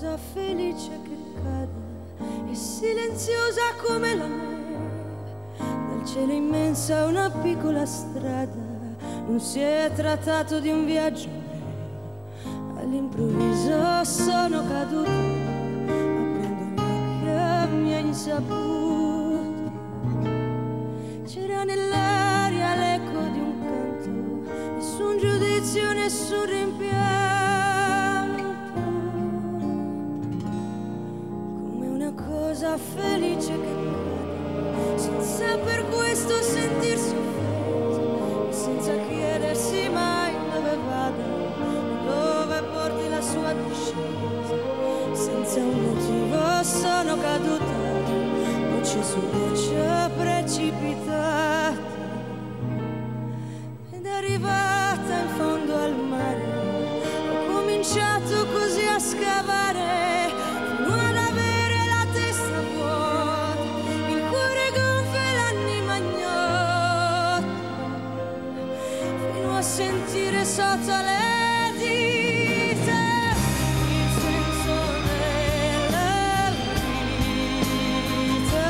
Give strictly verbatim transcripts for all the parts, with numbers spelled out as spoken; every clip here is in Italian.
cosa felice che cade, è silenziosa come la neve, dal cielo immensa una piccola strada, non si è trattato di un viaggio breve, all'improvviso sono caduta, aprendo gli occhi a mia insaputa, c'era nell'aria l'eco di un canto, nessun giudizio, nessun rimpianto. Cosa felice che cade, senza per questo sentirsi offesa, senza chiedersi mai dove vada, dove porti la sua discesa. Senza un motivo sono caduta, voce su voce precipitata, ed arrivata in fondo al mare, ho cominciato così a scavare. Sentire sotto le dita il senso della vita,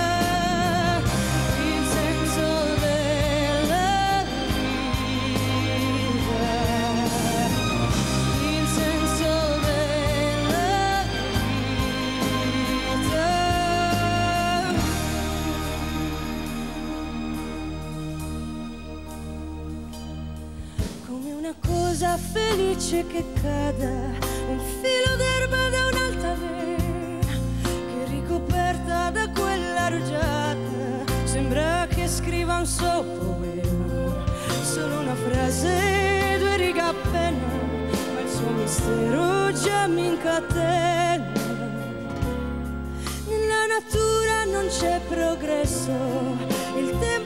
il senso della vita, il senso della vita. Come una cosa felice che cada, un filo d'erba da un'alta vena, che ricoperta da quella rugiada, sembra che scriva un suo poema, solo una frase, due righe appena, ma il suo mistero già mi incatena. Nella natura non c'è progresso, il tempo